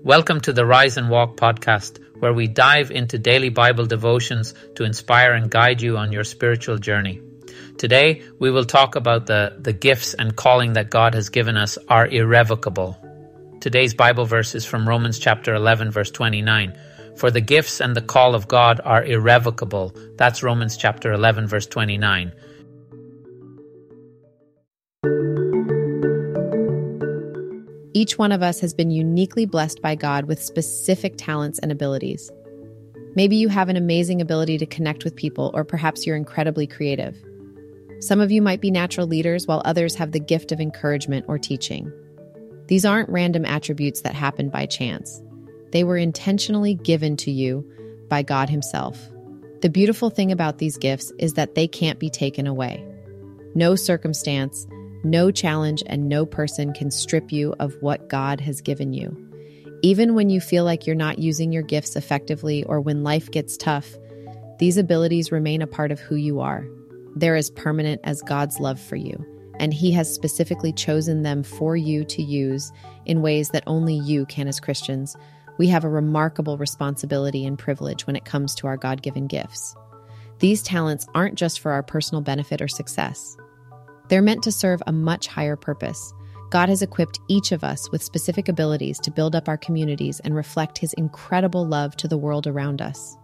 Welcome to the Rise and Walk podcast, where we dive into daily Bible devotions to inspire and guide you on your spiritual journey. Today, we will talk about the gifts and calling that God has given us are irrevocable. Today's Bible verse is from Romans chapter 11, verse 29. For the gifts and the call of God are irrevocable. That's Romans chapter 11, verse 29. Each one of us has been uniquely blessed by God with specific talents and abilities. Maybe you have an amazing ability to connect with people, or perhaps you're incredibly creative. Some of you might be natural leaders, while others have the gift of encouragement or teaching. These aren't random attributes that happen by chance. They were intentionally given to you by God Himself. The beautiful thing about these gifts is that they can't be taken away. No circumstance, no challenge, and no person can strip you of what God has given you. Even when you feel like you're not using your gifts effectively or when life gets tough, these abilities remain a part of who you are. They're as permanent as God's love for you, and He has specifically chosen them for you to use in ways that only you can as Christians. We have a remarkable responsibility and privilege when it comes to our God-given gifts. These talents aren't just for our personal benefit or success. They're meant to serve a much higher purpose. God has equipped each of us with specific abilities to build up our communities and reflect His incredible love to the world around us.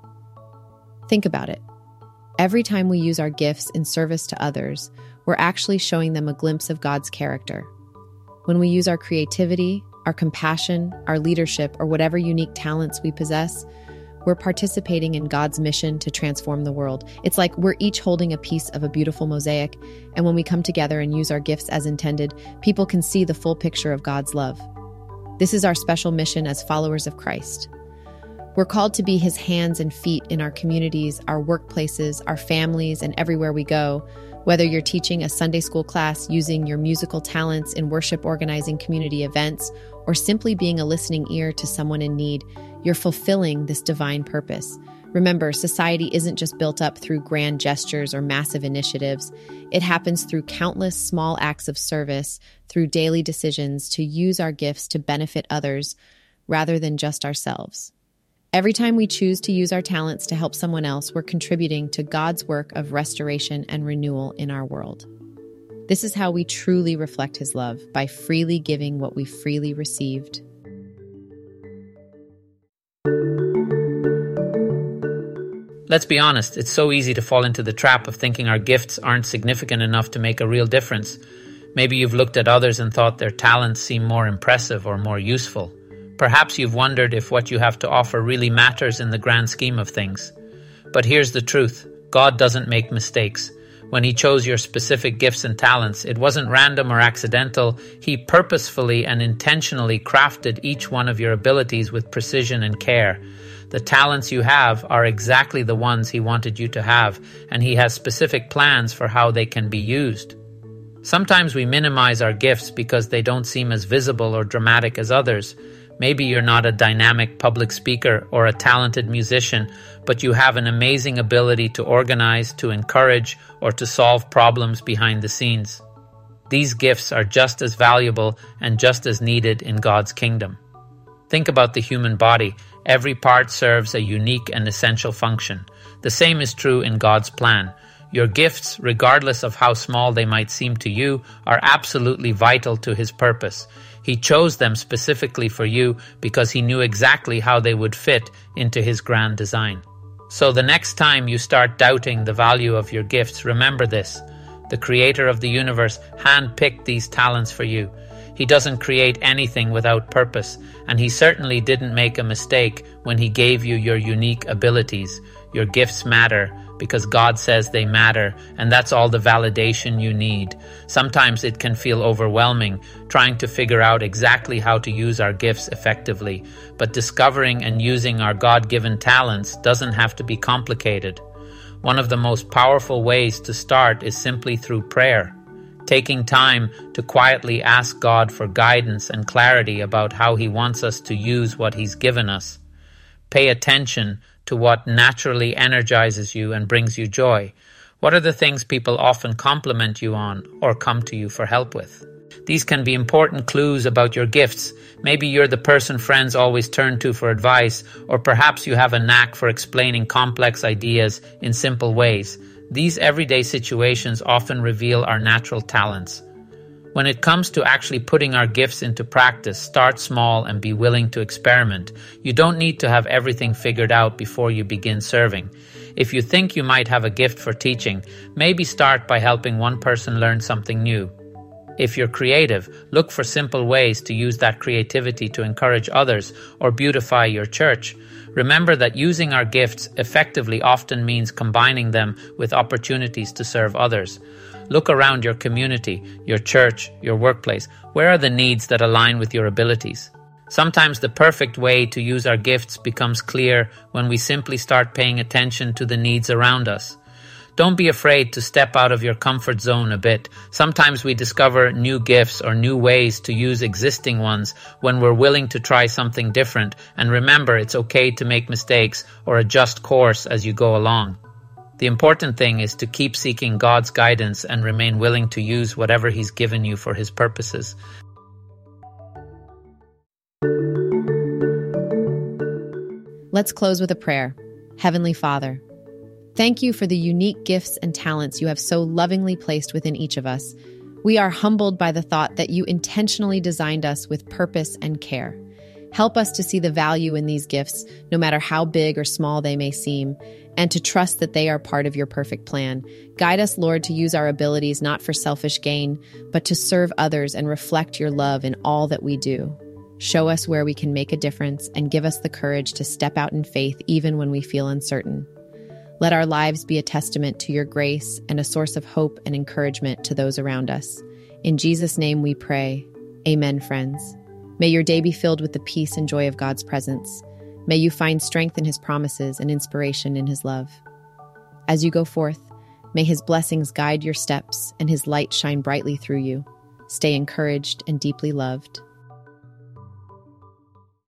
Think about it. Every time we use our gifts in service to others, we're actually showing them a glimpse of God's character. When we use our creativity, our compassion, our leadership, or whatever unique talents we possess, we're participating in God's mission to transform the world. It's like we're each holding a piece of a beautiful mosaic, and when we come together and use our gifts as intended, people can see the full picture of God's love. This is our special mission as followers of Christ. We're called to be His hands and feet in our communities, our workplaces, our families, and everywhere we go. Whether you're teaching a Sunday school class, using your musical talents in worship, organizing community events, or simply being a listening ear to someone in need, you're fulfilling this divine purpose. Remember, society isn't just built up through grand gestures or massive initiatives. It happens through countless small acts of service, through daily decisions to use our gifts to benefit others rather than just ourselves. Every time we choose to use our talents to help someone else, we're contributing to God's work of restoration and renewal in our world. This is how we truly reflect His love, by freely giving what we freely received. Let's be honest, it's so easy to fall into the trap of thinking our gifts aren't significant enough to make a real difference. Maybe you've looked at others and thought their talents seem more impressive or more useful. Perhaps you've wondered if what you have to offer really matters in the grand scheme of things. But here's the truth. God doesn't make mistakes. When He chose your specific gifts and talents, it wasn't random or accidental. He purposefully and intentionally crafted each one of your abilities with precision and care. The talents you have are exactly the ones He wanted you to have, and He has specific plans for how they can be used. Sometimes we minimize our gifts because they don't seem as visible or dramatic as others. Maybe you're not a dynamic public speaker or a talented musician, but you have an amazing ability to organize, to encourage, or to solve problems behind the scenes. These gifts are just as valuable and just as needed in God's kingdom. Think about the human body. Every part serves a unique and essential function. The same is true in God's plan. Your gifts, regardless of how small they might seem to you, are absolutely vital to His purpose. He chose them specifically for you because He knew exactly how they would fit into His grand design. So the next time you start doubting the value of your gifts, remember this. The Creator of the universe handpicked these talents for you. He doesn't create anything without purpose, and He certainly didn't make a mistake when He gave you your unique abilities. Your gifts matter because God says they matter, and that's all the validation you need. Sometimes it can feel overwhelming trying to figure out exactly how to use our gifts effectively, but discovering and using our God-given talents doesn't have to be complicated. One of the most powerful ways to start is simply through prayer. Taking time to quietly ask God for guidance and clarity about how He wants us to use what He's given us. Pay attention to what naturally energizes you and brings you joy. What are the things people often compliment you on or come to you for help with? These can be important clues about your gifts. Maybe you're the person friends always turn to for advice, or perhaps you have a knack for explaining complex ideas in simple ways. These everyday situations often reveal our natural talents. When it comes to actually putting our gifts into practice, start small and be willing to experiment. You don't need to have everything figured out before you begin serving. If you think you might have a gift for teaching, maybe start by helping one person learn something new. If you're creative, look for simple ways to use that creativity to encourage others or beautify your church. Remember that using our gifts effectively often means combining them with opportunities to serve others. Look around your community, your church, your workplace. Where are the needs that align with your abilities? Sometimes the perfect way to use our gifts becomes clear when we simply start paying attention to the needs around us. Don't be afraid to step out of your comfort zone a bit. Sometimes we discover new gifts or new ways to use existing ones when we're willing to try something different. And remember, it's okay to make mistakes or adjust course as you go along. The important thing is to keep seeking God's guidance and remain willing to use whatever He's given you for His purposes. Let's close with a prayer. Heavenly Father, thank you for the unique gifts and talents you have so lovingly placed within each of us. We are humbled by the thought that you intentionally designed us with purpose and care. Help us to see the value in these gifts, no matter how big or small they may seem, and to trust that they are part of your perfect plan. Guide us, Lord, to use our abilities not for selfish gain, but to serve others and reflect your love in all that we do. Show us where we can make a difference and give us the courage to step out in faith even when we feel uncertain. Let our lives be a testament to your grace and a source of hope and encouragement to those around us. In Jesus' name we pray. Amen, friends. May your day be filled with the peace and joy of God's presence. May you find strength in His promises and inspiration in His love. As you go forth, may His blessings guide your steps and His light shine brightly through you. Stay encouraged and deeply loved.